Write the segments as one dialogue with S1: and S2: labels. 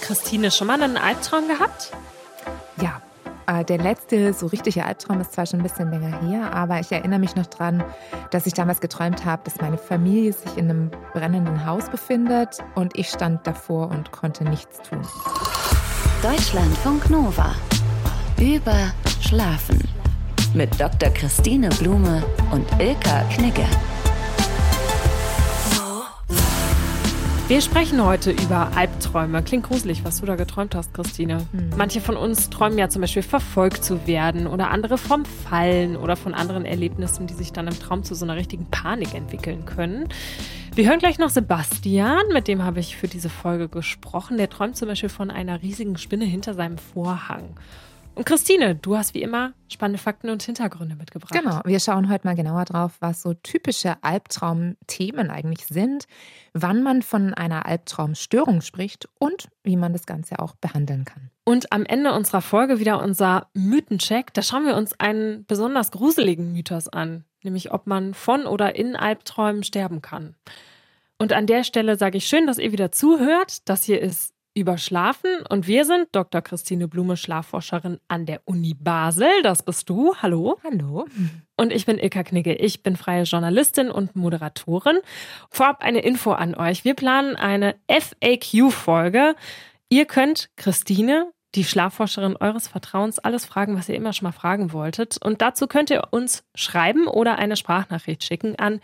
S1: Christine, schon mal einen Albtraum gehabt?
S2: Ja, der letzte so richtige Albtraum ist zwar schon ein bisschen länger her, aber ich erinnere mich noch dran, dass ich damals geträumt habe, dass meine Familie sich in einem brennenden Haus befindet und ich stand davor und konnte nichts tun.
S3: Deutschlandfunk Nova. Über Schlafen. Mit Dr. Christine Blume und Ilka Knigge.
S1: Wir sprechen heute über Albträume. Klingt gruselig, was du da geträumt hast, Christine. Manche von uns träumen ja zum Beispiel verfolgt zu werden oder andere vom Fallen oder von anderen Erlebnissen, die sich dann im Traum zu so einer richtigen Panik entwickeln können. Wir hören gleich noch Sebastian, mit dem habe ich für diese Folge gesprochen. Der träumt zum Beispiel von einer riesigen Spinne hinter seinem Vorhang. Und Christine, du hast wie immer spannende Fakten und Hintergründe mitgebracht.
S2: Genau, wir schauen heute mal genauer drauf, was so typische Albtraumthemen eigentlich sind, wann man von einer Albtraumstörung spricht und wie man das Ganze auch behandeln kann.
S1: Und am Ende unserer Folge wieder unser Mythencheck. Da schauen wir uns einen besonders gruseligen Mythos an, nämlich ob man von oder in Albträumen sterben kann. Und an der Stelle sage ich schön, dass ihr wieder zuhört. Das hier ist Über Schlafen und wir sind Dr. Christine Blume, Schlafforscherin an der Uni Basel. Das bist du. Hallo.
S2: Hallo.
S1: Und ich bin Ilka Knigge. Ich bin freie Journalistin und Moderatorin. Vorab eine Info an euch. Wir planen eine FAQ-Folge. Ihr könnt Christine, die Schlafforscherin eures Vertrauens, alles fragen, was ihr immer schon mal fragen wolltet. Und dazu könnt ihr uns schreiben oder eine Sprachnachricht schicken an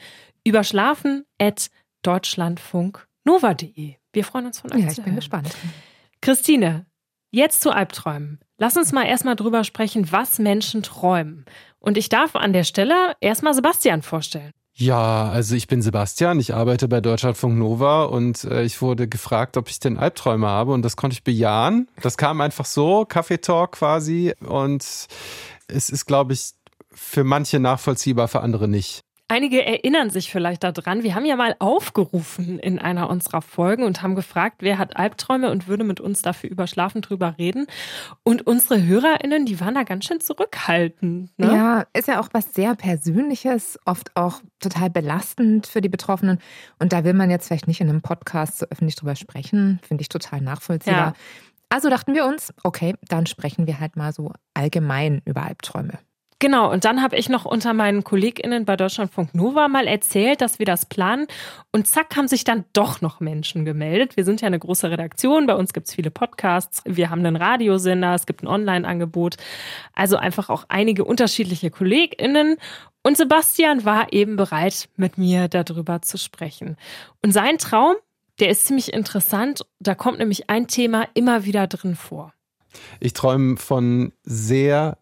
S1: überschlafen@deutschlandfunknova.de. Wir freuen uns von euch.
S2: Ja, ich bin gespannt.
S1: Christine, jetzt zu Albträumen. Lass uns mal erstmal drüber sprechen, was Menschen träumen. Und ich darf an der Stelle erstmal Sebastian vorstellen.
S4: Ja, also ich bin Sebastian, ich arbeite bei Deutschlandfunk Nova und ich wurde gefragt, ob ich denn Albträume habe und das konnte ich bejahen. Das kam einfach so, Kaffeetalk quasi und es ist, glaube ich, für manche nachvollziehbar, für andere nicht.
S1: Einige erinnern sich vielleicht daran, wir haben ja mal aufgerufen in einer unserer Folgen und haben gefragt, wer hat Albträume und würde mit uns dafür über Schlafen drüber reden. Und unsere HörerInnen, die waren da ganz schön zurückhaltend. Ne?
S2: Ja, ist ja auch was sehr Persönliches, oft auch total belastend für die Betroffenen. Und da will man jetzt vielleicht nicht in einem Podcast so öffentlich drüber sprechen, finde ich total nachvollziehbar. Ja. Also dachten wir uns, okay, dann sprechen wir halt mal so allgemein über Albträume.
S1: Genau, und dann habe ich noch unter meinen KollegInnen bei Deutschlandfunk Nova mal erzählt, dass wir das planen. Und zack, haben sich dann doch noch Menschen gemeldet. Wir sind ja eine große Redaktion, bei uns gibt es viele Podcasts, wir haben einen Radiosender, es gibt ein Online-Angebot. Also einfach auch einige unterschiedliche KollegInnen. Und Sebastian war eben bereit, mit mir darüber zu sprechen. Und sein Traum, der ist ziemlich interessant. Da kommt nämlich ein Thema immer wieder drin vor.
S4: Ich träume von sehr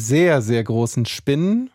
S4: großen Spinnen.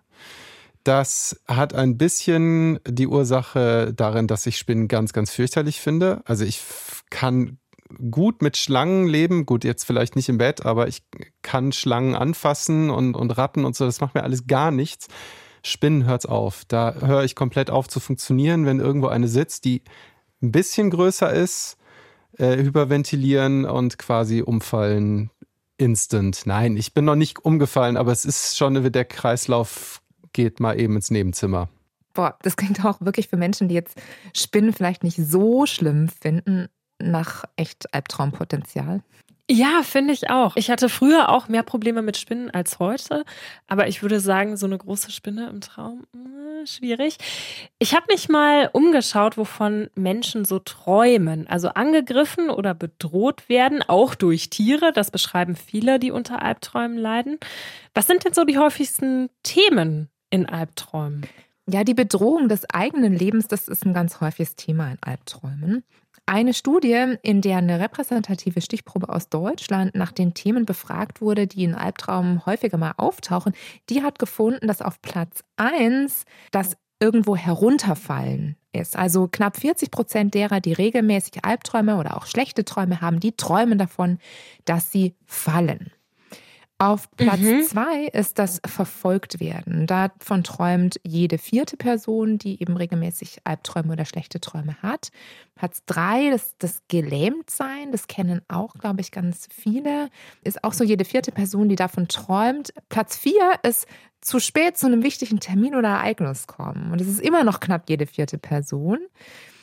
S4: Das hat ein bisschen die Ursache darin, dass ich Spinnen ganz, ganz fürchterlich finde. Also ich kann gut mit Schlangen leben. Gut, jetzt vielleicht nicht im Bett, aber ich kann Schlangen anfassen und Ratten und so. Das macht mir alles gar nichts. Spinnen hört's auf. Da höre ich komplett auf zu funktionieren, wenn irgendwo eine sitzt, die ein bisschen größer ist, hyperventilieren und quasi umfallen. Instant. Nein, ich bin noch nicht umgefallen, aber es ist schon, der Kreislauf geht mal eben ins Nebenzimmer.
S2: Boah, das klingt auch wirklich für Menschen, die jetzt Spinnen vielleicht nicht so schlimm finden, nach echt Albtraumpotenzial.
S1: Ja, finde ich auch. Ich hatte früher auch mehr Probleme mit Spinnen als heute. Aber ich würde sagen, so eine große Spinne im Traum, schwierig. Ich habe mich mal umgeschaut, wovon Menschen so träumen. Also angegriffen oder bedroht werden, auch durch Tiere. Das beschreiben viele, die unter Albträumen leiden. Was sind denn so die häufigsten Themen in Albträumen?
S2: Ja, die Bedrohung des eigenen Lebens, das ist ein ganz häufiges Thema in Albträumen. Eine Studie, in der eine repräsentative Stichprobe aus Deutschland nach den Themen befragt wurde, die in Albträumen häufiger mal auftauchen, die hat gefunden, dass auf Platz 1 das irgendwo herunterfallen ist. Also knapp 40% derer, die regelmäßig Albträume oder auch schlechte Träume haben, die träumen davon, dass sie fallen. Auf Platz 2 ist das Verfolgtwerden. Davon träumt jede 4. Person, die eben regelmäßig Albträume oder schlechte Träume hat. Platz 3, das Gelähmtsein, das kennen auch, glaube ich, ganz viele. Ist auch so jede 4. Person, die davon träumt. Platz 4 ist zu spät zu einem wichtigen Termin oder Ereignis kommen. Und es ist immer noch knapp jede 4. Person.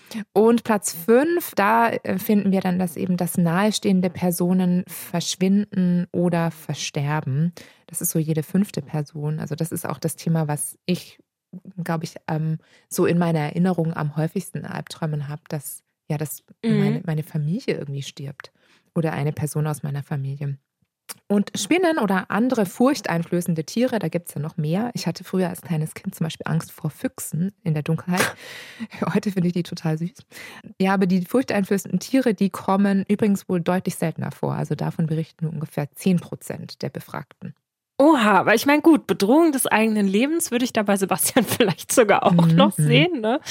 S2: Und Platz 5, da finden wir dann, dass eben das nahestehende Personen verschwinden oder versterben. Das ist so jede 5. Person. Also das ist auch das Thema, was ich, glaube ich, so in meiner Erinnerung am häufigsten Albträumen habe, dass meine Familie irgendwie stirbt oder eine Person aus meiner Familie. Und Spinnen oder andere furchteinflößende Tiere, da gibt es ja noch mehr. Ich hatte früher als kleines Kind zum Beispiel Angst vor Füchsen in der Dunkelheit. Heute finde ich die total süß. Ja, aber die furchteinflößenden Tiere, die kommen übrigens wohl deutlich seltener vor. Also davon berichten nur ungefähr 10% der Befragten.
S1: Oha, aber ich meine, gut, Bedrohung des eigenen Lebens würde ich da bei Sebastian vielleicht sogar auch noch sehen, ne?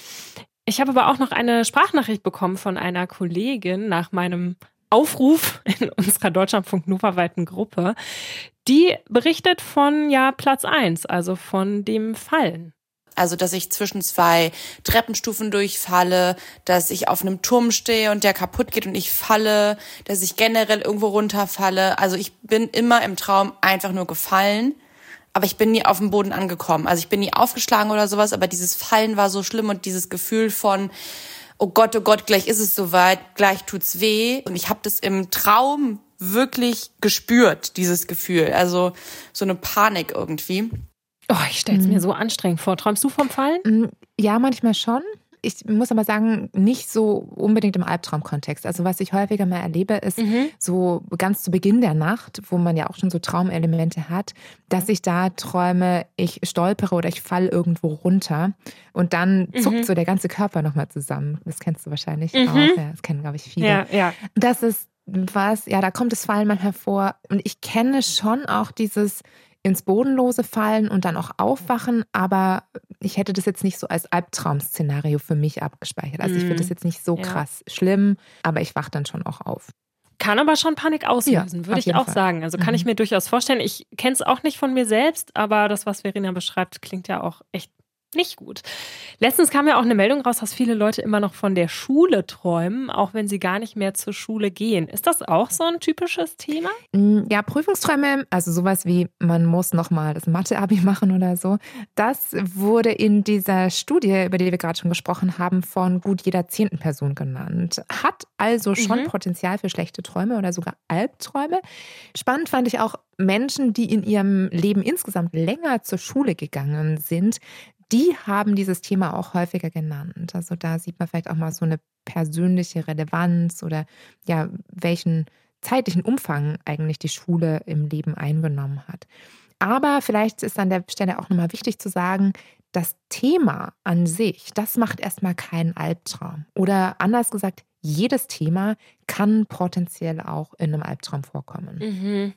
S1: Ich habe aber auch noch eine Sprachnachricht bekommen von einer Kollegin nach meinem Aufruf in unserer Deutschlandfunk Nova-weiten Gruppe. Die berichtet von Platz 1, also von dem Fallen.
S5: Also, dass ich zwischen 2 Treppenstufen durchfalle, dass ich auf einem Turm stehe und der kaputt geht und ich falle, dass ich generell irgendwo runterfalle. Also ich bin immer im Traum einfach nur gefallen, aber ich bin nie auf dem Boden angekommen. Also ich bin nie aufgeschlagen oder sowas, aber dieses Fallen war so schlimm und dieses Gefühl von oh Gott, gleich ist es soweit, gleich tut's weh. Und ich habe das im Traum wirklich gespürt, dieses Gefühl. Also so eine Panik irgendwie.
S1: Oh, ich stelle es mir so anstrengend vor. Träumst du vom Fallen?
S2: Ja, manchmal schon. Ich muss aber sagen, nicht so unbedingt im Albtraumkontext. Also was ich häufiger mal erlebe, ist so ganz zu Beginn der Nacht, wo man ja auch schon so Traumelemente hat, dass ich da träume, ich stolpere oder ich falle irgendwo runter und dann zuckt so der ganze Körper nochmal zusammen. Das kennst du wahrscheinlich auch. Ja, das kennen, glaube ich, viele.
S1: Ja.
S2: Das ist was, da kommt das Fallen manchmal vor. Und ich kenne schon auch dieses ins Bodenlose fallen und dann auch aufwachen, aber ich hätte das jetzt nicht so als Albtraum-Szenario für mich abgespeichert. Also ich finde das jetzt nicht so krass schlimm, aber ich wache dann schon auch auf.
S1: Kann aber schon Panik auslösen, würde ich auch sagen. Also kann ich mir durchaus vorstellen. Ich kenne es auch nicht von mir selbst, aber das, was Verena beschreibt, klingt ja auch echt nicht gut. Letztens kam ja auch eine Meldung raus, dass viele Leute immer noch von der Schule träumen, auch wenn sie gar nicht mehr zur Schule gehen. Ist das auch so ein typisches Thema?
S2: Ja, Prüfungsträume, also sowas wie man muss nochmal das Mathe-Abi machen oder so, das wurde in dieser Studie, über die wir gerade schon gesprochen haben, von gut jeder 10. Person genannt. Hat also schon Potenzial für schlechte Träume oder sogar Albträume. Spannend fand ich auch Menschen, die in ihrem Leben insgesamt länger zur Schule gegangen sind, die haben dieses Thema auch häufiger genannt. Also da sieht man vielleicht auch mal so eine persönliche Relevanz oder ja, welchen zeitlichen Umfang eigentlich die Schule im Leben eingenommen hat. Aber vielleicht ist an der Stelle auch nochmal wichtig zu sagen, das Thema an sich, das macht erstmal keinen Albtraum. Oder anders gesagt, jedes Thema kann potenziell auch in einem Albtraum vorkommen.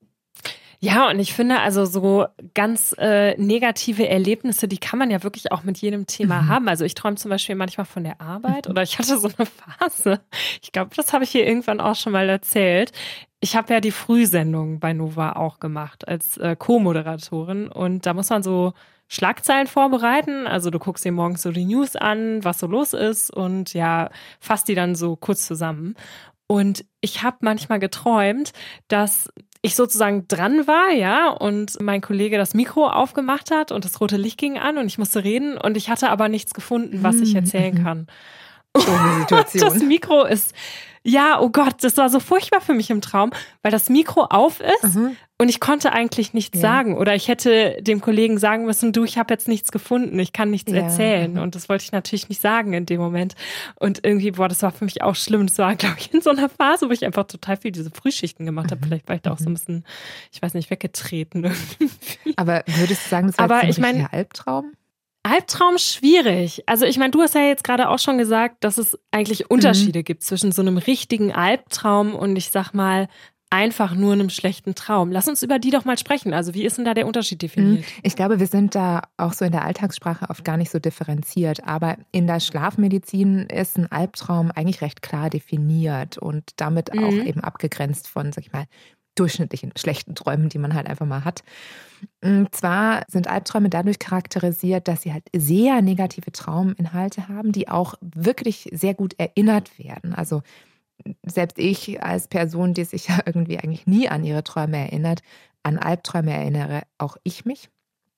S1: Ja, und ich finde also so ganz negative Erlebnisse, die kann man ja wirklich auch mit jedem Thema haben. Also ich träume zum Beispiel manchmal von der Arbeit oder ich hatte so eine Phase, ich glaube, das habe ich hier irgendwann auch schon mal erzählt. Ich habe ja die Frühsendung bei Nova auch gemacht als Co-Moderatorin und da muss man so Schlagzeilen vorbereiten. Also du guckst dir morgens so die News an, was so los ist und ja, fasst die dann so kurz zusammen. Und ich habe manchmal geträumt, dass ich sozusagen dran war, ja, und mein Kollege das Mikro aufgemacht hat und das rote Licht ging an und ich musste reden und ich hatte aber nichts gefunden, was ich erzählen kann.
S2: Schöne Situation.
S1: Und das Mikro ist, ja, oh Gott, das war so furchtbar für mich im Traum, weil das Mikro auf ist und ich konnte eigentlich nichts sagen oder ich hätte dem Kollegen sagen müssen, du, ich habe jetzt nichts gefunden, ich kann nichts erzählen und das wollte ich natürlich nicht sagen in dem Moment und irgendwie, das war für mich auch schlimm, das war, glaube ich, in so einer Phase, wo ich einfach total viel diese Frühschichten gemacht habe, vielleicht war ich da auch so ein bisschen, ich weiß nicht, weggetreten irgendwie.
S2: Aber würdest du sagen, das war jetzt ein richtiger Albtraum?
S1: Albtraum schwierig. Also ich meine, du hast ja jetzt gerade auch schon gesagt, dass es eigentlich Unterschiede gibt zwischen so einem richtigen Albtraum und ich sag mal einfach nur einem schlechten Traum. Lass uns über die doch mal sprechen. Also wie ist denn da der Unterschied definiert?
S2: Ich glaube, wir sind da auch so in der Alltagssprache oft gar nicht so differenziert. Aber in der Schlafmedizin ist ein Albtraum eigentlich recht klar definiert und damit auch eben abgegrenzt von, sag ich mal, durchschnittlichen schlechten Träumen, die man halt einfach mal hat. Und zwar sind Albträume dadurch charakterisiert, dass sie halt sehr negative Trauminhalte haben, die auch wirklich sehr gut erinnert werden. Also selbst ich als Person, die sich ja irgendwie eigentlich nie an ihre Träume erinnert, an Albträume erinnere auch ich mich.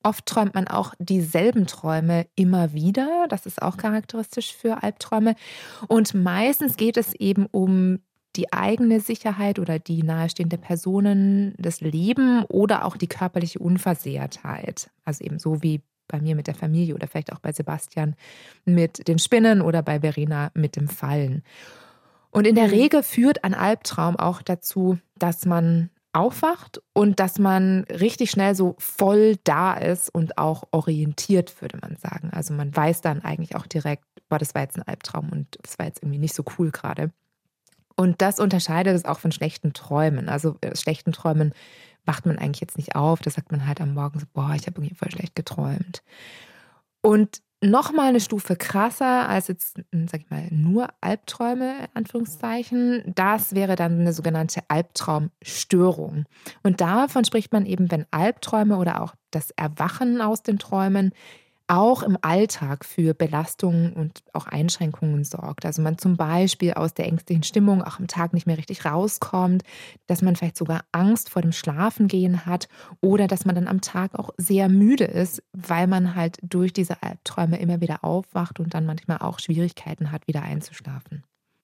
S2: Oft träumt man auch dieselben Träume immer wieder. Das ist auch charakteristisch für Albträume. Und meistens geht es eben um die eigene Sicherheit oder die nahestehende Personen, das Leben oder auch die körperliche Unversehrtheit. Also eben so wie bei mir mit der Familie oder vielleicht auch bei Sebastian mit den Spinnen oder bei Verena mit dem Fallen. Und in der Regel führt ein Albtraum auch dazu, dass man aufwacht und dass man richtig schnell so voll da ist und auch orientiert, würde man sagen. Also man weiß dann eigentlich auch direkt, boah, das war jetzt ein Albtraum und das war jetzt irgendwie nicht so cool gerade. Und das unterscheidet es auch von schlechten Träumen. Also schlechten Träumen wacht man eigentlich jetzt nicht auf. Da sagt man halt am Morgen so, boah, ich habe irgendwie voll schlecht geträumt. Und nochmal eine Stufe krasser als jetzt, sag ich mal, nur Albträume, in Anführungszeichen. Das wäre dann eine sogenannte Albtraumstörung. Und davon spricht man eben, wenn Albträume oder auch das Erwachen aus den Träumen auch im Alltag für Belastungen und auch Einschränkungen sorgt. Also man zum Beispiel aus der ängstlichen Stimmung auch am Tag nicht mehr richtig rauskommt, dass man vielleicht sogar Angst vor dem Schlafengehen hat oder dass man dann am Tag auch sehr müde ist, weil man halt durch diese Albträume immer wieder aufwacht und dann manchmal auch Schwierigkeiten hat, wieder einzuschlafen.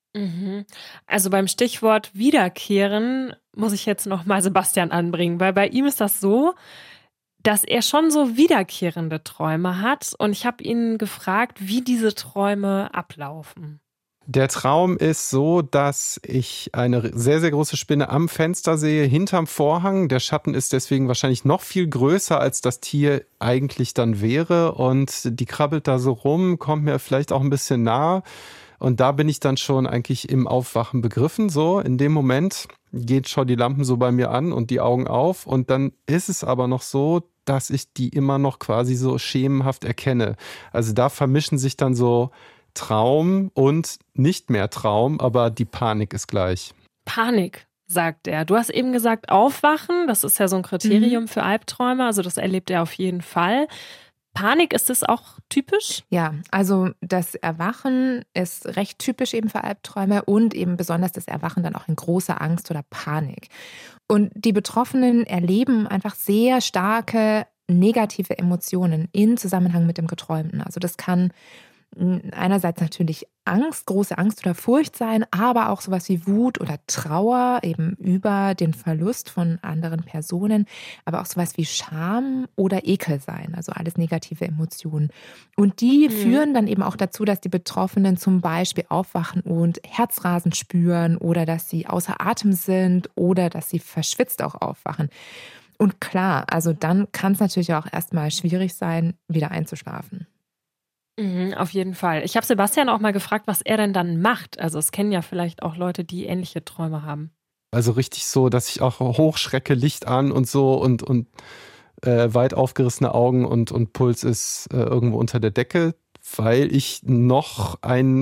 S1: Also beim Stichwort Wiederkehren muss ich jetzt nochmal Sebastian anbringen, weil bei ihm ist das so, dass er schon so wiederkehrende Träume hat. Und ich habe ihn gefragt, wie diese Träume ablaufen.
S4: Der Traum ist so, dass ich eine sehr, sehr große Spinne am Fenster sehe, hinterm Vorhang. Der Schatten ist deswegen wahrscheinlich noch viel größer, als das Tier eigentlich dann wäre. Und die krabbelt da so rum, kommt mir vielleicht auch ein bisschen nah. Und da bin ich dann schon eigentlich im Aufwachen begriffen. So, in dem Moment geht schon die Lampen so bei mir an und die Augen auf. Und dann ist es aber noch so, dass ich die immer noch quasi so schemenhaft erkenne. Also da vermischen sich dann so Traum und nicht mehr Traum, aber die Panik ist gleich.
S1: Panik, sagt er. Du hast eben gesagt, Aufwachen, das ist ja so ein Kriterium für Albträume, also das erlebt er auf jeden Fall. Panik, ist das auch typisch?
S2: Ja, also das Erwachen ist recht typisch eben für Albträume und eben besonders das Erwachen dann auch in großer Angst oder Panik. Und die Betroffenen erleben einfach sehr starke negative Emotionen in Zusammenhang mit dem Geträumten. Also das kann einerseits natürlich Angst, große Angst oder Furcht sein, aber auch sowas wie Wut oder Trauer eben über den Verlust von anderen Personen, aber auch sowas wie Scham oder Ekel sein, also alles negative Emotionen. Und die führen dann eben auch dazu, dass die Betroffenen zum Beispiel aufwachen und Herzrasen spüren oder dass sie außer Atem sind oder dass sie verschwitzt auch aufwachen. Und klar, also dann kann es natürlich auch erstmal schwierig sein, wieder einzuschlafen.
S1: Auf jeden Fall. Ich habe Sebastian auch mal gefragt, was er denn dann macht. Also es kennen ja vielleicht auch Leute, die ähnliche Träume haben.
S4: Also richtig so, dass ich auch hochschrecke, Licht an und so und weit aufgerissene Augen und Puls ist irgendwo unter der Decke, weil ich noch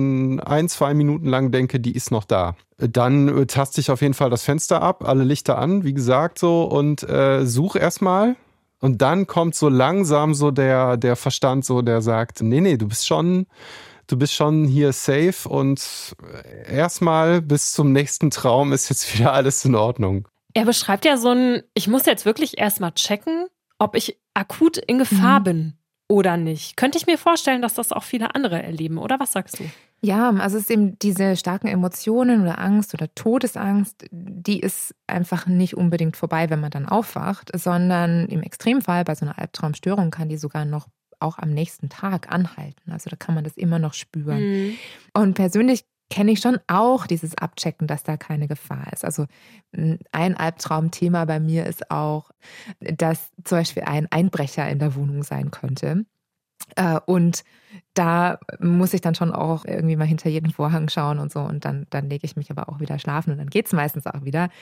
S4: 2 Minuten lang denke, die ist noch da. Dann taste ich auf jeden Fall das Fenster ab, alle Lichter an, wie gesagt so und suche erstmal. Und dann kommt so langsam so der Verstand, so der sagt, nee, du bist schon hier safe und erstmal bis zum nächsten Traum ist jetzt wieder alles in Ordnung.
S1: Er beschreibt ja ich muss jetzt wirklich erstmal checken, ob ich akut in Gefahr bin oder nicht. Könnte ich mir vorstellen, dass das auch viele andere erleben, oder was sagst du?
S2: Ja, also es ist eben diese starken Emotionen oder Angst oder Todesangst, die ist einfach nicht unbedingt vorbei, wenn man dann aufwacht, sondern im Extremfall bei so einer Albtraumstörung kann die sogar noch auch am nächsten Tag anhalten. Also da kann man das immer noch spüren. Und persönlich kenne ich schon auch dieses Abchecken, dass da keine Gefahr ist. Also ein Albtraumthema bei mir ist auch, dass zum Beispiel ein Einbrecher in der Wohnung sein könnte. Und da muss ich dann schon auch irgendwie mal hinter jeden Vorhang schauen und so. Und dann lege ich mich aber auch wieder schlafen und dann geht es meistens auch wieder.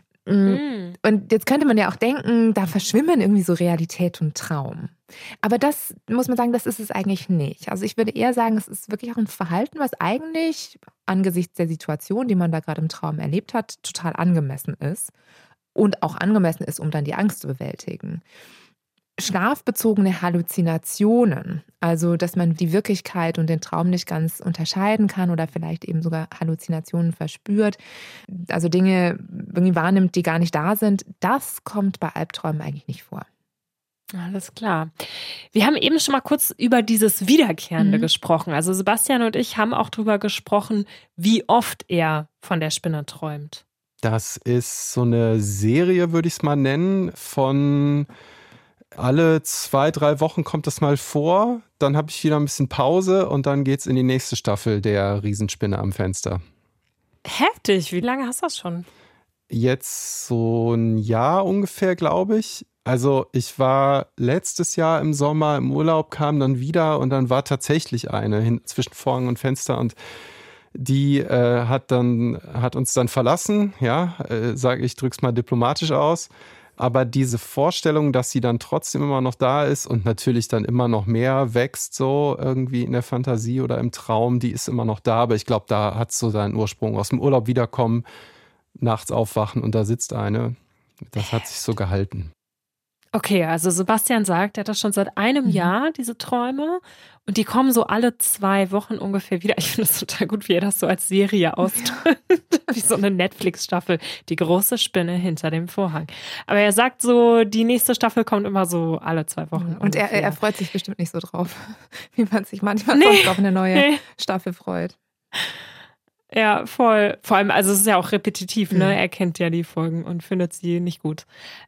S2: Und jetzt könnte man ja auch denken, da verschwimmen irgendwie so Realität und Traum. Aber das muss man sagen, das ist es eigentlich nicht. Also ich würde eher sagen, es ist wirklich auch ein Verhalten, was eigentlich angesichts der Situation, die man da gerade im Traum erlebt hat, total angemessen ist. Und auch angemessen ist, um dann die Angst zu bewältigen. Schlafbezogene Halluzinationen, also dass man die Wirklichkeit und den Traum nicht ganz unterscheiden kann oder vielleicht eben sogar Halluzinationen verspürt, also Dinge irgendwie wahrnimmt, die gar nicht da sind, das kommt bei Albträumen eigentlich nicht vor.
S1: Alles klar. Wir haben eben schon mal kurz über dieses Wiederkehrende gesprochen. Also Sebastian und ich haben auch drüber gesprochen, wie oft er von der Spinne träumt.
S4: Das ist so eine Serie, würde ich es mal nennen, von alle 2-3 Wochen kommt das mal vor. Dann habe ich wieder ein bisschen Pause und dann geht's in die nächste Staffel der Riesenspinne am Fenster.
S1: Heftig. Wie lange hast du das schon?
S4: Jetzt so ein Jahr ungefähr, glaube ich. Also ich war letztes Jahr im Sommer im Urlaub, kam dann wieder und dann war tatsächlich eine zwischen Vorhang und Fenster und die hat uns dann verlassen, ja, ich drück's mal diplomatisch aus. Aber diese Vorstellung, dass sie dann trotzdem immer noch da ist und natürlich dann immer noch mehr wächst, so irgendwie in der Fantasie oder im Traum, die ist immer noch da. Aber ich glaube, da hat es so seinen Ursprung. Aus dem Urlaub wiederkommen, nachts aufwachen und da sitzt eine. Das hat sich so gehalten.
S1: Okay, also Sebastian sagt, er hat das schon seit einem Jahr, diese Träume. Und die kommen so alle 2 Wochen ungefähr wieder. Ich finde es total gut, wie er das so als Serie ausdrückt. Wie so eine Netflix-Staffel. Die große Spinne hinter dem Vorhang. Aber er sagt so, die nächste Staffel kommt immer so alle 2 Wochen.
S2: Und er freut sich bestimmt nicht so drauf, wie man sich manchmal sonst auf eine neue Staffel freut.
S1: Ja, voll. Vor allem, also es ist ja auch repetitiv, ne? Er kennt ja die Folgen und findet sie nicht gut.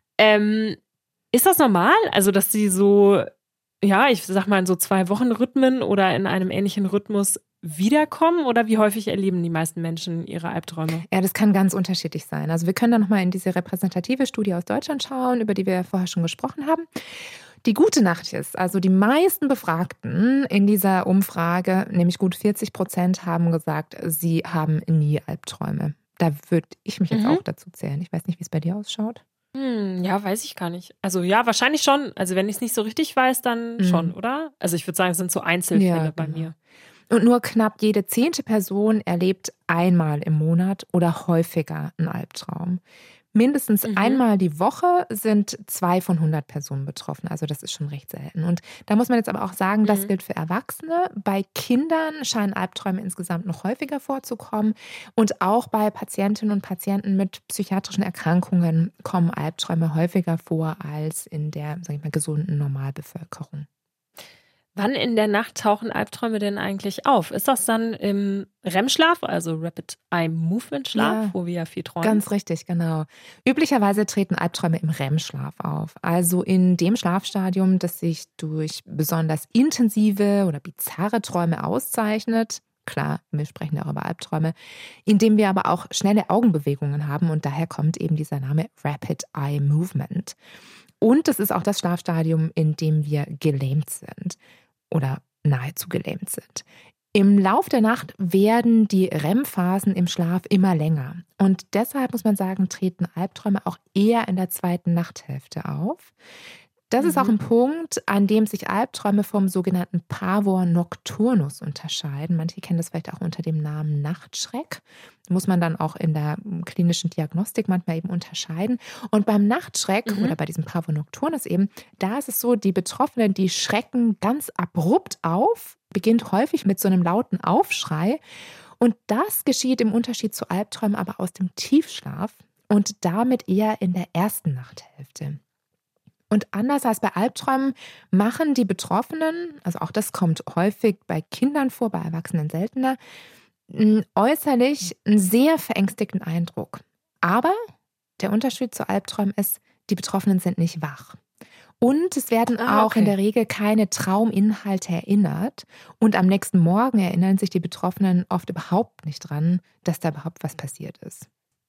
S1: Ist das normal? Also, dass sie so, ja, ich sag mal in so 2-Wochen-Rhythmen oder in einem ähnlichen Rhythmus wiederkommen? Oder wie häufig erleben die meisten Menschen ihre Albträume?
S2: Ja, das kann ganz unterschiedlich sein. Also wir können da nochmal in diese repräsentative Studie aus Deutschland schauen, über die wir vorher schon gesprochen haben. Die gute Nachricht ist, also die meisten Befragten in dieser Umfrage, nämlich gut 40%, haben gesagt, sie haben nie Albträume. Da würde ich mich jetzt auch dazu zählen. Ich weiß nicht, wie es bei dir ausschaut.
S1: Ja, weiß ich gar nicht. Also ja, wahrscheinlich schon. Also wenn ich es nicht so richtig weiß, dann schon, oder? Also ich würde sagen, es sind so Einzelfälle bei mir.
S2: Und nur knapp jede 10. Person erlebt einmal im Monat oder häufiger einen Albtraum. Mindestens einmal die Woche sind 2 von 100 Personen betroffen. Also das ist schon recht selten. Und da muss man jetzt aber auch sagen, das gilt für Erwachsene. Bei Kindern scheinen Albträume insgesamt noch häufiger vorzukommen. Und auch bei Patientinnen und Patienten mit psychiatrischen Erkrankungen kommen Albträume häufiger vor als in der, sag ich mal, gesunden Normalbevölkerung.
S1: Wann in der Nacht tauchen Albträume denn eigentlich auf? Ist das dann im REM-Schlaf, also Rapid Eye Movement Schlaf, wo wir ja viel träumen?
S2: Ganz richtig, genau. Üblicherweise treten Albträume im REM-Schlaf auf, also in dem Schlafstadium, das sich durch besonders intensive oder bizarre Träume auszeichnet. Klar, wir sprechen ja auch über Albträume, in dem wir aber auch schnelle Augenbewegungen haben und daher kommt eben dieser Name Rapid Eye Movement. Und es ist auch das Schlafstadium, in dem wir gelähmt sind oder nahezu gelähmt sind. Im Lauf der Nacht werden die REM-Phasen im Schlaf immer länger. Und deshalb muss man sagen, treten Albträume auch eher in der 2. Nachthälfte auf. Das ist auch ein Punkt, an dem sich Albträume vom sogenannten Pavor nocturnus unterscheiden. Manche kennen das vielleicht auch unter dem Namen Nachtschreck. Muss man dann auch in der klinischen Diagnostik manchmal eben unterscheiden. Und beim Nachtschreck oder bei diesem Pavor nocturnus eben, da ist es so, die Betroffenen, die schrecken ganz abrupt auf, beginnt häufig mit so einem lauten Aufschrei. Und das geschieht im Unterschied zu Albträumen aber aus dem Tiefschlaf und damit eher in der 1. Nachthälfte. Und anders als bei Albträumen machen die Betroffenen, also auch das kommt häufig bei Kindern vor, bei Erwachsenen seltener, äußerlich einen sehr verängstigten Eindruck. Aber der Unterschied zu Albträumen ist, die Betroffenen sind nicht wach. Und es werden auch in der Regel keine Trauminhalte erinnert. Und am nächsten Morgen erinnern sich die Betroffenen oft überhaupt nicht dran, dass da überhaupt was passiert ist.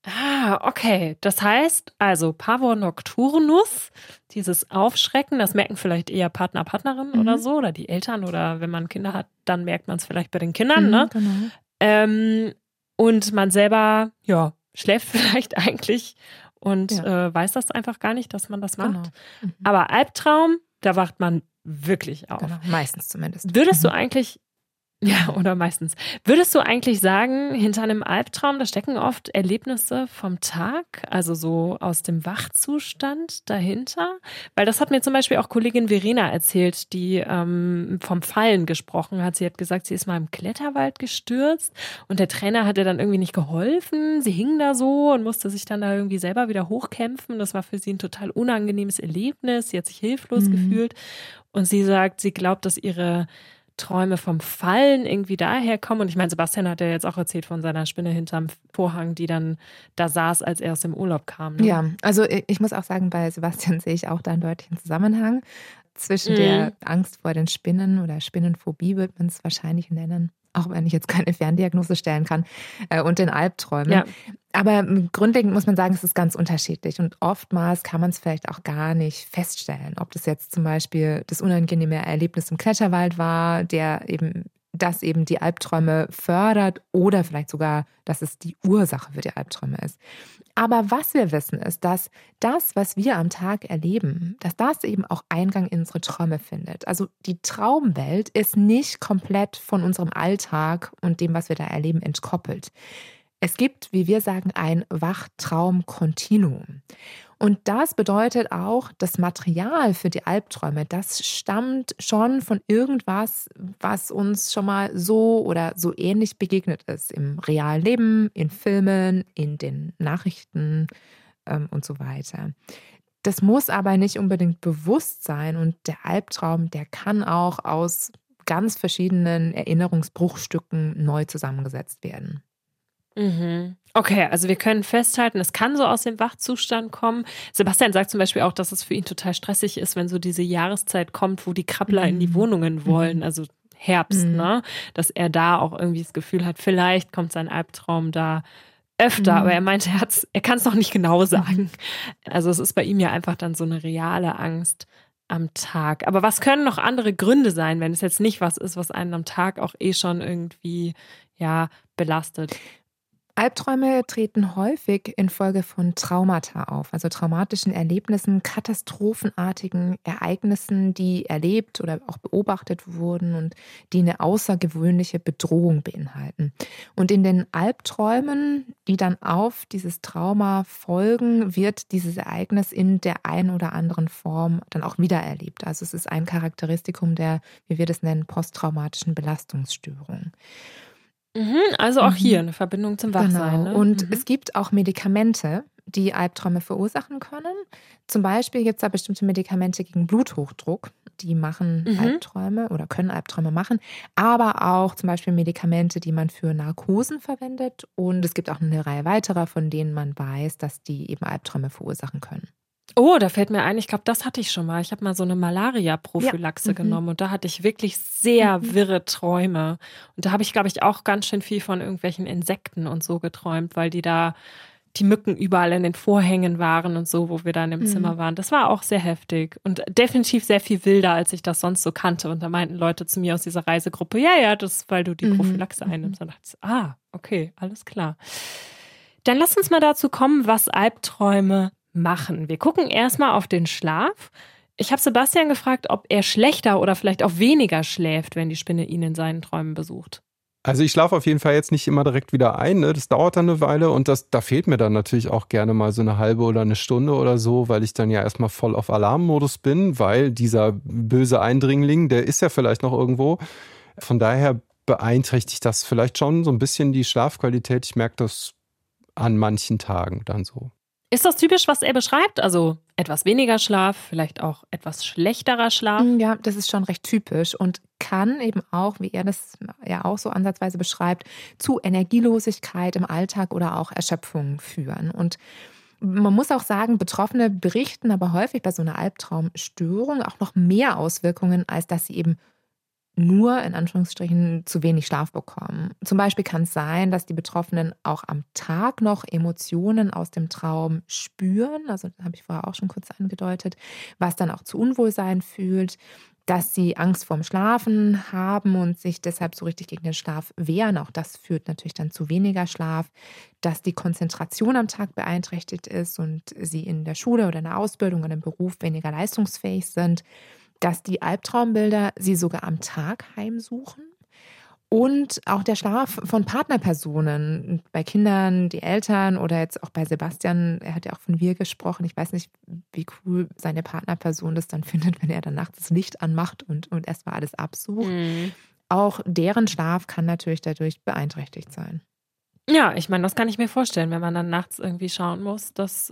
S1: Okay. Das heißt, also Pavor nocturnus, dieses Aufschrecken, das merken vielleicht eher Partner, Partnerin oder so, oder die Eltern, oder wenn man Kinder hat, dann merkt man es vielleicht bei den Kindern, ne?
S2: Genau.
S1: Und man selber, schläft vielleicht eigentlich und weiß das einfach gar nicht, dass man das macht.
S2: Genau.
S1: Aber Albtraum, da wacht man wirklich auf.
S2: Genau, meistens zumindest.
S1: Würdest du eigentlich Ja, oder meistens. Würdest du eigentlich sagen, hinter einem Albtraum, da stecken oft Erlebnisse vom Tag, also so aus dem Wachzustand dahinter? Weil das hat mir zum Beispiel auch Kollegin Verena erzählt, die vom Fallen gesprochen hat. Sie hat gesagt, sie ist mal im Kletterwald gestürzt und der Trainer hat ihr dann irgendwie nicht geholfen. Sie hing da so und musste sich dann da irgendwie selber wieder hochkämpfen. Das war für sie ein total unangenehmes Erlebnis. Sie hat sich hilflos gefühlt und sie sagt, sie glaubt, dass ihre Träume vom Fallen irgendwie daherkommen. Und ich meine, Sebastian hat ja jetzt auch erzählt von seiner Spinne hinterm Vorhang, die dann da saß, als er aus dem Urlaub kam. Ne?
S2: Ja, also ich muss auch sagen, bei Sebastian sehe ich auch da einen deutlichen Zusammenhang zwischen der Angst vor den Spinnen oder Spinnenphobie, wird man es wahrscheinlich nennen, auch wenn ich jetzt keine Ferndiagnose stellen kann, und den Albträumen. Ja. Aber grundlegend muss man sagen, es ist ganz unterschiedlich und oftmals kann man es vielleicht auch gar nicht feststellen, ob das jetzt zum Beispiel das unangenehme Erlebnis im Kletterwald war, das eben die Albträume fördert oder vielleicht sogar, dass es die Ursache für die Albträume ist. Aber was wir wissen ist, dass das, was wir am Tag erleben, dass das eben auch Eingang in unsere Träume findet. Also die Traumwelt ist nicht komplett von unserem Alltag und dem, was wir da erleben, entkoppelt. Es gibt, wie wir sagen, ein Wach-Traum-Kontinuum. Und das bedeutet auch, das Material für die Albträume, das stammt schon von irgendwas, was uns schon mal so oder so ähnlich begegnet ist. Im realen Leben, in Filmen, in den Nachrichten und so weiter. Das muss aber nicht unbedingt bewusst sein und der Albtraum, der kann auch aus ganz verschiedenen Erinnerungsbruchstücken neu zusammengesetzt werden.
S1: Okay, also wir können festhalten, es kann so aus dem Wachzustand kommen. Sebastian sagt zum Beispiel auch, dass es für ihn total stressig ist, wenn so diese Jahreszeit kommt, wo die Krabbler in die Wohnungen wollen, also Herbst, ne? Dass er da auch irgendwie das Gefühl hat, vielleicht kommt sein Albtraum da öfter, aber er meinte, er kann es noch nicht genau sagen. Also es ist bei ihm ja einfach dann so eine reale Angst am Tag. Aber was können noch andere Gründe sein, wenn es jetzt nicht was ist, was einen am Tag auch schon irgendwie, belastet?
S2: Albträume treten häufig infolge von Traumata auf, also traumatischen Erlebnissen, katastrophenartigen Ereignissen, die erlebt oder auch beobachtet wurden und die eine außergewöhnliche Bedrohung beinhalten. Und in den Albträumen, die dann auf dieses Trauma folgen, wird dieses Ereignis in der einen oder anderen Form dann auch wiedererlebt. Also es ist ein Charakteristikum der, wie wir das nennen, posttraumatischen Belastungsstörung.
S1: Also auch hier eine Verbindung zum Wachsein.
S2: Genau.
S1: Ne?
S2: Und es gibt auch Medikamente, die Albträume verursachen können. Zum Beispiel gibt es da bestimmte Medikamente gegen Bluthochdruck, die machen Albträume oder können Albträume machen. Aber auch zum Beispiel Medikamente, die man für Narkosen verwendet. Und es gibt auch eine Reihe weiterer, von denen man weiß, dass die eben Albträume verursachen können.
S1: Oh, da fällt mir ein, ich glaube, das hatte ich schon mal. Ich habe mal so eine Malaria-Prophylaxe genommen und da hatte ich wirklich sehr wirre Träume. Und da habe ich, glaube ich, auch ganz schön viel von irgendwelchen Insekten und so geträumt, weil die Mücken überall in den Vorhängen waren und so, wo wir dann im Zimmer waren. Das war auch sehr heftig und definitiv sehr viel wilder, als ich das sonst so kannte. Und da meinten Leute zu mir aus dieser Reisegruppe, ja, das ist, weil du die Prophylaxe einnimmst. Und da dachte ich, okay, alles klar. Dann lass uns mal dazu kommen, was Albträume machen. Wir gucken erstmal auf den Schlaf. Ich habe Sebastian gefragt, ob er schlechter oder vielleicht auch weniger schläft, wenn die Spinne ihn in seinen Träumen besucht.
S4: Also ich schlafe auf jeden Fall jetzt nicht immer direkt wieder ein, ne? Das dauert dann eine Weile und da fehlt mir dann natürlich auch gerne mal so eine halbe oder eine Stunde oder so, weil ich dann ja erstmal voll auf Alarmmodus bin, weil dieser böse Eindringling, der ist ja vielleicht noch irgendwo. Von daher beeinträchtigt das vielleicht schon so ein bisschen die Schlafqualität. Ich merke das an manchen Tagen dann so.
S1: Ist das typisch, was er beschreibt? Also etwas weniger Schlaf, vielleicht auch etwas schlechterer Schlaf?
S2: Ja, das ist schon recht typisch und kann eben auch, wie er das ja auch so ansatzweise beschreibt, zu Energielosigkeit im Alltag oder auch Erschöpfung führen. Und man muss auch sagen, Betroffene berichten aber häufig bei so einer Albtraumstörung auch noch mehr Auswirkungen, als dass sie eben nur in Anführungsstrichen zu wenig Schlaf bekommen. Zum Beispiel kann es sein, dass die Betroffenen auch am Tag noch Emotionen aus dem Traum spüren. Also das habe ich vorher auch schon kurz angedeutet, was dann auch zu Unwohlsein fühlt, dass sie Angst vorm Schlafen haben und sich deshalb so richtig gegen den Schlaf wehren. Auch das führt natürlich dann zu weniger Schlaf, dass die Konzentration am Tag beeinträchtigt ist und sie in der Schule oder in der Ausbildung oder im Beruf weniger leistungsfähig sind, dass die Albtraumbilder sie sogar am Tag heimsuchen Und auch der Schlaf von Partnerpersonen, bei Kindern, die Eltern oder jetzt auch bei Sebastian, er hat ja auch von wir gesprochen. Ich weiß nicht, wie cool seine Partnerperson das dann findet, wenn er dann nachts das Licht anmacht und erstmal alles absucht. Auch deren Schlaf kann natürlich dadurch beeinträchtigt sein.
S1: Ja, ich meine, das kann ich mir vorstellen, wenn man dann nachts irgendwie schauen muss, das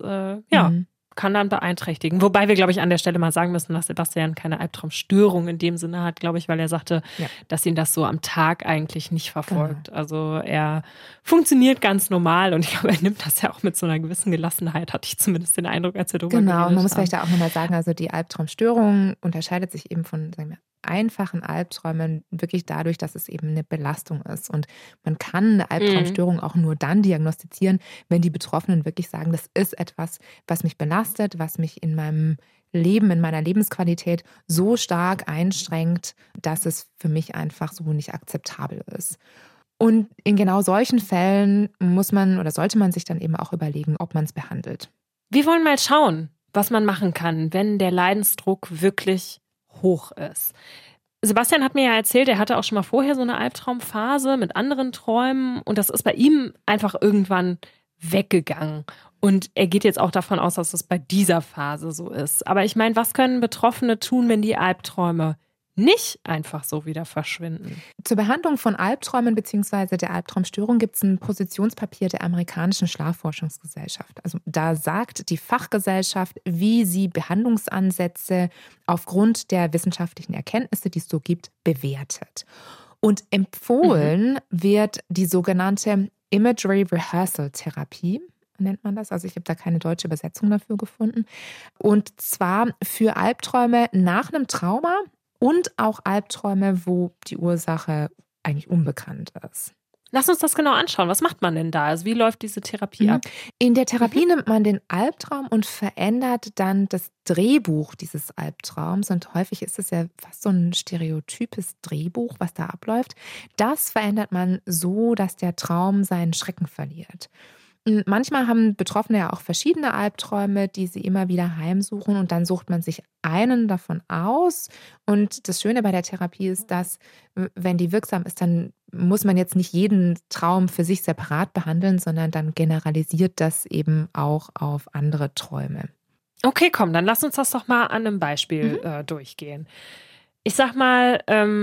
S1: kann dann beeinträchtigen. Wobei wir, glaube ich, an der Stelle mal sagen müssen, dass Sebastian keine Albtraumstörung in dem Sinne hat, glaube ich, weil er sagte, dass ihn das so am Tag eigentlich nicht verfolgt. Genau. Also er funktioniert ganz normal und ich glaube, er nimmt das ja auch mit so einer gewissen Gelassenheit, hatte ich zumindest den Eindruck, als wir drüber geredet haben.
S2: Genau, man muss vielleicht auch nochmal sagen, also die Albtraumstörung unterscheidet sich eben von, sagen wir, einfachen Albträumen wirklich dadurch, dass es eben eine Belastung ist. Und man kann eine Albtraumstörung auch nur dann diagnostizieren, wenn die Betroffenen wirklich sagen, das ist etwas, was mich belastet, was mich in meinem Leben, in meiner Lebensqualität so stark einschränkt, dass es für mich einfach so nicht akzeptabel ist. Und in genau solchen Fällen muss man oder sollte man sich dann eben auch überlegen, ob man es behandelt.
S1: Wir wollen mal schauen, was man machen kann, wenn der Leidensdruck wirklich hoch ist. Sebastian hat mir ja erzählt, er hatte auch schon mal vorher so eine Albtraumphase mit anderen Träumen und das ist bei ihm einfach irgendwann weggegangen. Und er geht jetzt auch davon aus, dass es bei dieser Phase so ist. Aber ich meine, was können Betroffene tun, wenn die Albträume nicht einfach so wieder verschwinden?
S2: Zur Behandlung von Albträumen bzw. der Albtraumstörung gibt es ein Positionspapier der amerikanischen Schlafforschungsgesellschaft. Also da sagt die Fachgesellschaft, wie sie Behandlungsansätze aufgrund der wissenschaftlichen Erkenntnisse, die es so gibt, bewertet. Und empfohlen wird die sogenannte Imagery Rehearsal Therapie, nennt man das. Also ich habe da keine deutsche Übersetzung dafür gefunden. Und zwar für Albträume nach einem Trauma und auch Albträume, wo die Ursache eigentlich unbekannt ist.
S1: Lass uns das genau anschauen. Was macht man denn da? Also wie läuft diese Therapie ab?
S2: In der Therapie nimmt man den Albtraum und verändert dann das Drehbuch dieses Albtraums. Und häufig ist es ja fast so ein stereotypes Drehbuch, was da abläuft. Das verändert man so, dass der Traum seinen Schrecken verliert. Manchmal haben Betroffene ja auch verschiedene Albträume, die sie immer wieder heimsuchen und dann sucht man sich einen davon aus. Und das Schöne bei der Therapie ist, dass, wenn die wirksam ist, dann muss man jetzt nicht jeden Traum für sich separat behandeln, sondern dann generalisiert das eben auch auf andere Träume.
S1: Okay, komm, dann lass uns das doch mal an einem Beispiel durchgehen. Ich sag mal,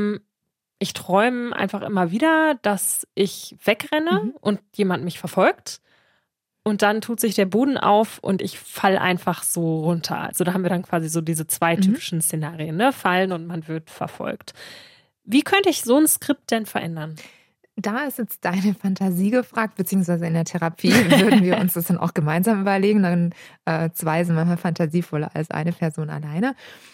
S1: ich träume einfach immer wieder, dass ich wegrenne und jemand mich verfolgt. Und dann tut sich der Boden auf und ich falle einfach so runter. Also da haben wir dann quasi so diese zwei typischen Szenarien, ne? Fallen und man wird verfolgt. Wie könnte ich so ein Skript denn verändern?
S2: Da ist jetzt deine Fantasie gefragt, beziehungsweise in der Therapie würden wir uns das dann auch gemeinsam überlegen. Dann zwei sind manchmal fantasievoller als eine Person alleine.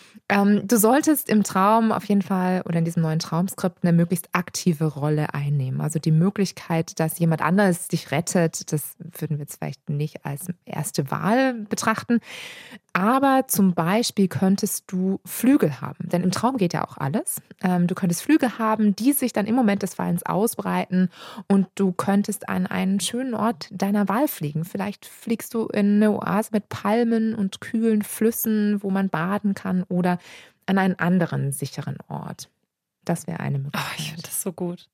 S2: Du solltest im Traum auf jeden Fall oder in diesem neuen Traumskript eine möglichst aktive Rolle einnehmen. Also die Möglichkeit, dass jemand anderes dich rettet, das würden wir jetzt vielleicht nicht als erste Wahl betrachten. Aber zum Beispiel könntest du Flügel haben, denn im Traum geht ja auch alles. Du könntest Flügel haben, die sich dann im Moment des Fallens ausbreiten und du könntest an einen schönen Ort deiner Wahl fliegen. Vielleicht fliegst du in eine Oase mit Palmen und kühlen Flüssen, wo man baden kann oder an einen anderen sicheren Ort. Das wäre eine Möglichkeit.
S1: Oh, ich finde das so gut.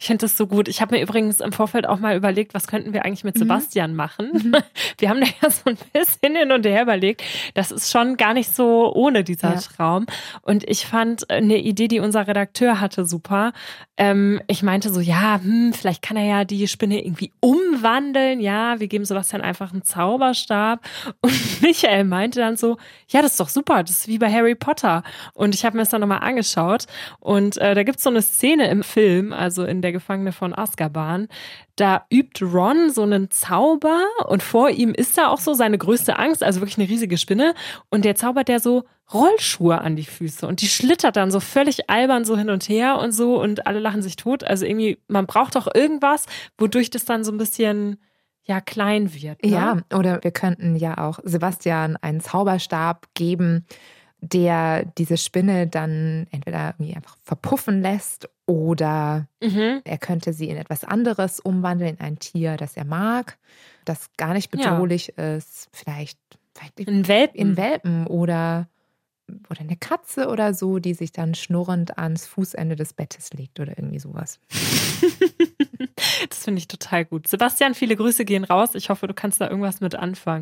S1: Ich habe mir übrigens im Vorfeld auch mal überlegt, was könnten wir eigentlich mit Sebastian machen. Wir haben da ja so ein bisschen hin und her überlegt. Das ist schon gar nicht so ohne dieser Traum. Und ich fand eine Idee, die unser Redakteur hatte, super. Ich meinte so, vielleicht kann er ja die Spinne irgendwie umwandeln. Ja, wir geben Sebastian einfach einen Zauberstab. Und Michael meinte dann so, ja, das ist doch super. Das ist wie bei Harry Potter. Und ich habe mir das dann nochmal angeschaut. Und da gibt es so eine Szene im Film, also in der Gefangene von Azkaban, da übt Ron so einen Zauber und vor ihm ist da auch so seine größte Angst, also wirklich eine riesige Spinne und der zaubert der so Rollschuhe an die Füße und die schlittert dann so völlig albern so hin und her und so und alle lachen sich tot, also irgendwie, man braucht doch irgendwas, wodurch das dann so ein bisschen klein wird. Ne?
S2: Ja, oder wir könnten ja auch Sebastian einen Zauberstab geben, der diese Spinne dann entweder irgendwie einfach verpuffen lässt oder er könnte sie in etwas anderes umwandeln, in ein Tier, das er mag, das gar nicht bedrohlich ist. Vielleicht
S1: in Welpen.
S2: In Welpen oder oder eine Katze oder so, die sich dann schnurrend ans Fußende des Bettes legt oder irgendwie sowas.
S1: Das finde ich total gut. Sebastian, viele Grüße gehen raus. Ich hoffe, du kannst da irgendwas mit anfangen.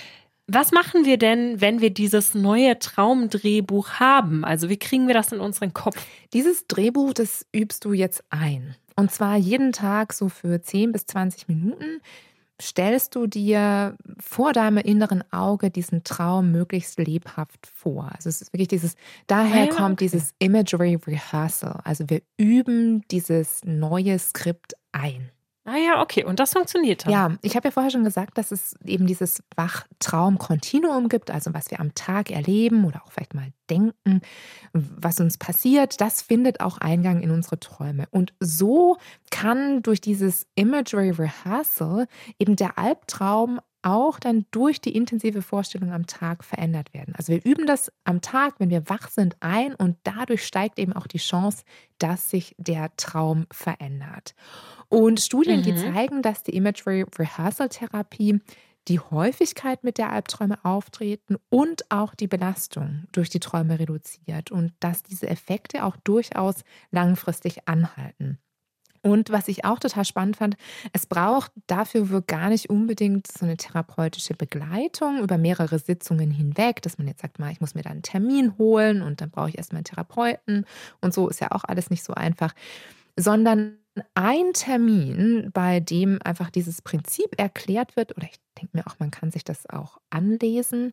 S1: Was machen wir denn, wenn wir dieses neue Traumdrehbuch haben? Also wie kriegen wir das in unseren Kopf?
S2: Dieses Drehbuch, das übst du jetzt ein. Und zwar jeden Tag so für 10 bis 20 Minuten stellst du dir vor deinem inneren Auge diesen Traum möglichst lebhaft vor. Also es ist wirklich daher kommt dieses Imagery Rehearsal. Also wir üben dieses neue Skript ein.
S1: Ah ja, okay. Und das funktioniert dann?
S2: Ja, ich habe ja vorher schon gesagt, dass es eben dieses Wach-Traum-Kontinuum gibt, also was wir am Tag erleben oder auch vielleicht mal denken, was uns passiert, das findet auch Eingang in unsere Träume. Und so kann durch dieses Imagery Rehearsal eben der Albtraum auch dann durch die intensive Vorstellung am Tag verändert werden. Also wir üben das am Tag, wenn wir wach sind, ein und dadurch steigt eben auch die Chance, dass sich der Traum verändert. Und Studien, die zeigen, dass die Imagery Rehearsal Therapie die Häufigkeit, mit der Albträume auftreten und auch die Belastung durch die Träume reduziert und dass diese Effekte auch durchaus langfristig anhalten. Und was ich auch total spannend fand, es braucht dafür wohl gar nicht unbedingt so eine therapeutische Begleitung über mehrere Sitzungen hinweg, dass man jetzt sagt, ich muss mir da einen Termin holen und dann brauche ich erstmal einen Therapeuten und so ist ja auch alles nicht so einfach, sondern ein Termin, bei dem einfach dieses Prinzip erklärt wird, oder ich denke mir auch, man kann sich das auch anlesen,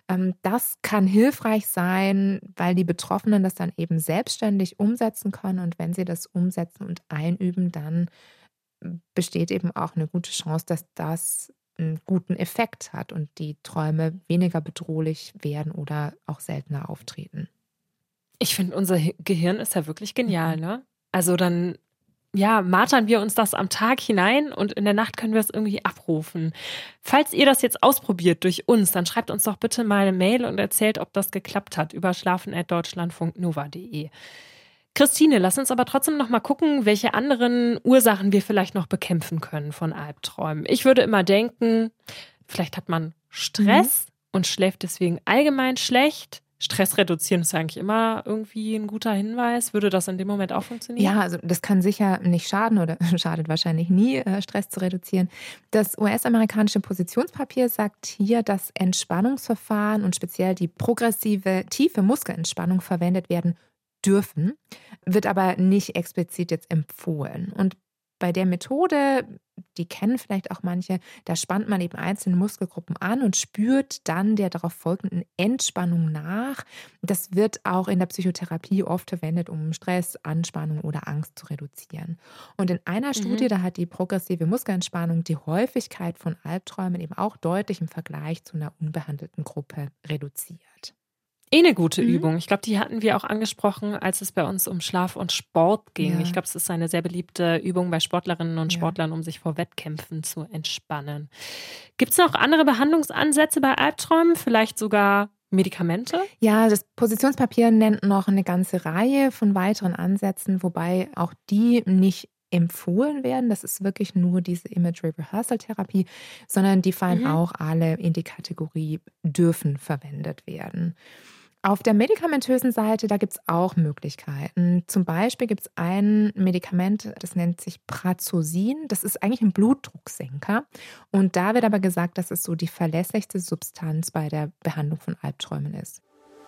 S2: das kann hilfreich sein, weil die Betroffenen das dann eben selbstständig umsetzen können und wenn sie das umsetzen und einüben, dann besteht eben auch eine gute Chance, dass das einen guten Effekt hat und die Träume weniger bedrohlich werden oder auch seltener auftreten.
S1: Ich finde, unser Gehirn ist ja wirklich genial, ne? Also dann martern wir uns das am Tag hinein und in der Nacht können wir es irgendwie abrufen. Falls ihr das jetzt ausprobiert durch uns, dann schreibt uns doch bitte mal eine Mail und erzählt, ob das geklappt hat über schlafen@deutschlandfunknova.de. Christine, lass uns aber trotzdem noch mal gucken, welche anderen Ursachen wir vielleicht noch bekämpfen können von Albträumen. Ich würde immer denken, vielleicht hat man Stress und schläft deswegen allgemein schlecht. Stress reduzieren ist ja eigentlich immer irgendwie ein guter Hinweis. Würde das in dem Moment auch funktionieren?
S2: Ja, also das kann sicher nicht schaden oder schadet wahrscheinlich nie, Stress zu reduzieren. Das US-amerikanische Positionspapier sagt hier, dass Entspannungsverfahren und speziell die progressive, tiefe Muskelentspannung verwendet werden dürfen, wird aber nicht explizit jetzt empfohlen. Und bei der Methode, die kennen vielleicht auch manche, da spannt man eben einzelne Muskelgruppen an und spürt dann der darauf folgenden Entspannung nach. Das wird auch in der Psychotherapie oft verwendet, um Stress, Anspannung oder Angst zu reduzieren. Und in einer Studie, da hat die progressive Muskelentspannung die Häufigkeit von Albträumen eben auch deutlich im Vergleich zu einer unbehandelten Gruppe reduziert.
S1: Eine gute Übung. Ich glaube, die hatten wir auch angesprochen, als es bei uns um Schlaf und Sport ging.
S2: Ja.
S1: Ich glaube, es ist eine sehr beliebte Übung bei Sportlerinnen und Sportlern, um sich vor Wettkämpfen zu entspannen. Gibt es noch andere Behandlungsansätze bei Albträumen? Vielleicht sogar Medikamente?
S2: Ja, das Positionspapier nennt noch eine ganze Reihe von weiteren Ansätzen, wobei auch die nicht empfohlen werden. Das ist wirklich nur diese Imagery Rehearsal Therapie, sondern die fallen auch alle in die Kategorie dürfen verwendet werden. Auf der medikamentösen Seite, da gibt es auch Möglichkeiten. Zum Beispiel gibt es ein Medikament, das nennt sich Prazosin. Das ist eigentlich ein Blutdrucksenker. Und da wird aber gesagt, dass es so die verlässlichste Substanz bei der Behandlung von Albträumen ist.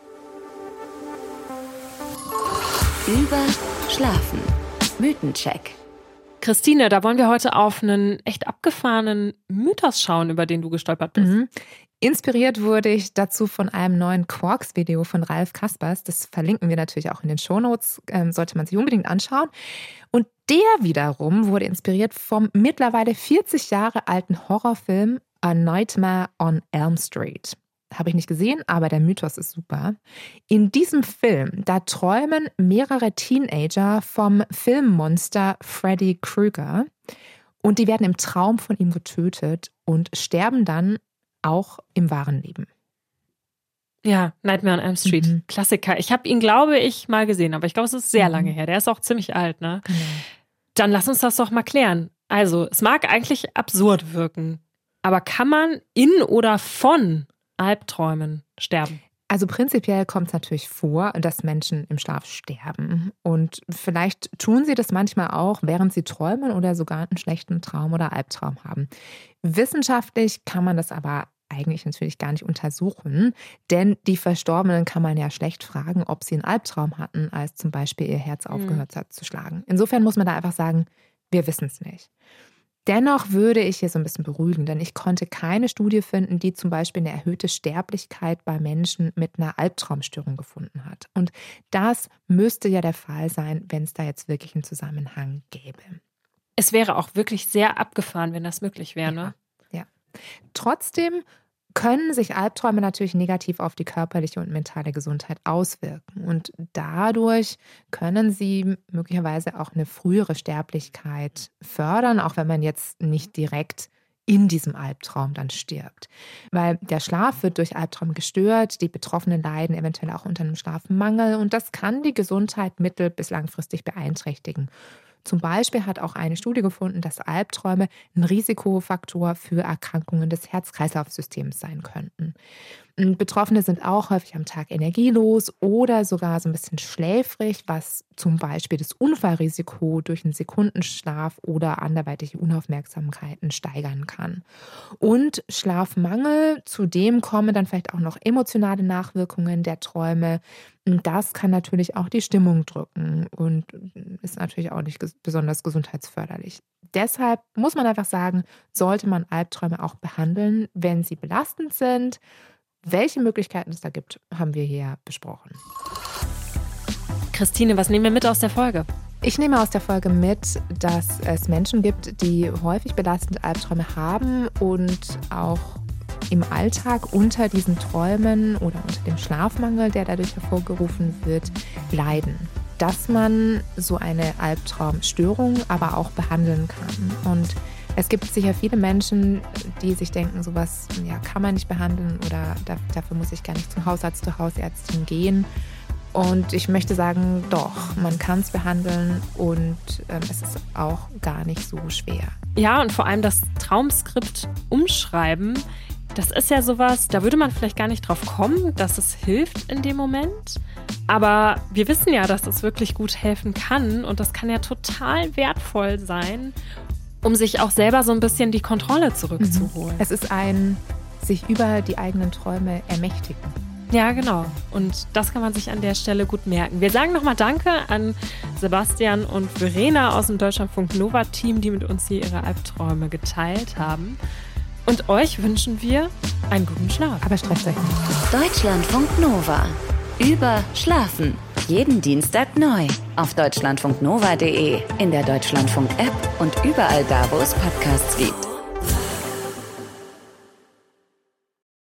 S3: Über Schlafen. Mythencheck.
S1: Christine, da wollen wir heute auf einen echt abgefahrenen Mythos schauen, über den du gestolpert bist.
S2: Inspiriert wurde ich dazu von einem neuen Quarks-Video von Ralf Kaspers. Das verlinken wir natürlich auch in den Shownotes, sollte man sich unbedingt anschauen. Und der wiederum wurde inspiriert vom mittlerweile 40 Jahre alten Horrorfilm A Nightmare on Elm Street. Habe ich nicht gesehen, aber der Mythos ist super. In diesem Film, da träumen mehrere Teenager vom Filmmonster Freddy Krueger und die werden im Traum von ihm getötet und sterben dann auch im wahren Leben.
S1: Ja, Nightmare on Elm Street, Klassiker. Ich habe ihn, glaube ich, mal gesehen, aber ich glaube, es ist sehr lange her. Der ist auch ziemlich alt, ne?
S2: Genau.
S1: Dann lass uns das doch mal klären. Also, es mag eigentlich absurd wirken, aber kann man in oder von Albträumen sterben?
S2: Also prinzipiell kommt es natürlich vor, dass Menschen im Schlaf sterben. Und vielleicht tun sie das manchmal auch, während sie träumen oder sogar einen schlechten Traum oder Albtraum haben. Wissenschaftlich kann man das aber eigentlich natürlich gar nicht untersuchen, denn die Verstorbenen kann man ja schlecht fragen, ob sie einen Albtraum hatten, als zum Beispiel ihr Herz aufgehört hat zu schlagen. Insofern muss man da einfach sagen, wir wissen es nicht. Dennoch würde ich hier so ein bisschen beruhigen, denn ich konnte keine Studie finden, die zum Beispiel eine erhöhte Sterblichkeit bei Menschen mit einer Albtraumstörung gefunden hat. Und das müsste ja der Fall sein, wenn es da jetzt wirklich einen Zusammenhang gäbe.
S1: Es wäre auch wirklich sehr abgefahren, wenn das möglich wäre, ne?
S2: Ja. Trotzdem können sich Albträume natürlich negativ auf die körperliche und mentale Gesundheit auswirken. Und dadurch können sie möglicherweise auch eine frühere Sterblichkeit fördern, auch wenn man jetzt nicht direkt in diesem Albtraum dann stirbt. Weil der Schlaf wird durch Albtraum gestört, die Betroffenen leiden eventuell auch unter einem Schlafmangel und das kann die Gesundheit mittel- bis langfristig beeinträchtigen. Zum Beispiel hat auch eine Studie gefunden, dass Albträume ein Risikofaktor für Erkrankungen des Herz-Kreislauf-Systems sein könnten. Betroffene sind auch häufig am Tag energielos oder sogar so ein bisschen schläfrig, was zum Beispiel das Unfallrisiko durch einen Sekundenschlaf oder anderweitige Unaufmerksamkeiten steigern kann. Und Schlafmangel, zudem kommen dann vielleicht auch noch emotionale Nachwirkungen der Träume. Das kann natürlich auch die Stimmung drücken und ist natürlich auch nicht besonders gesundheitsförderlich. Deshalb muss man einfach sagen, sollte man Albträume auch behandeln, wenn sie belastend sind. Welche Möglichkeiten es da gibt, haben wir hier besprochen.
S1: Christine, was nehmen wir mit aus der Folge?
S2: Ich nehme aus der Folge mit, dass es Menschen gibt, die häufig belastende Albträume haben und auch im Alltag unter diesen Träumen oder unter dem Schlafmangel, der dadurch hervorgerufen wird, leiden. Dass man so eine Albtraumstörung aber auch behandeln kann. Und es gibt sicher viele Menschen, die sich denken, sowas kann man nicht behandeln oder dafür muss ich gar nicht zum Hausarzt, zur Hausärztin gehen. Und ich möchte sagen, doch, man kann es behandeln und es ist auch gar nicht so schwer.
S1: Ja, und vor allem das Traumskript umschreiben, das ist ja sowas, da würde man vielleicht gar nicht drauf kommen, dass es hilft in dem Moment. Aber wir wissen ja, dass es wirklich gut helfen kann und das kann ja total wertvoll sein, um sich auch selber so ein bisschen die Kontrolle zurückzuholen.
S2: Es ist ein sich über die eigenen Träume ermächtigen.
S1: Ja, genau. Und das kann man sich an der Stelle gut merken. Wir sagen nochmal Danke an Sebastian und Verena aus dem Deutschlandfunk Nova-Team, die mit uns hier ihre Albträume geteilt haben. Und euch wünschen wir einen guten Schlaf.
S2: Aber stresst euch nicht.
S3: Deutschlandfunk Nova. Über Schlafen. Jeden Dienstag neu. Auf deutschlandfunknova.de, in der Deutschlandfunk-App und überall da, wo es Podcasts gibt.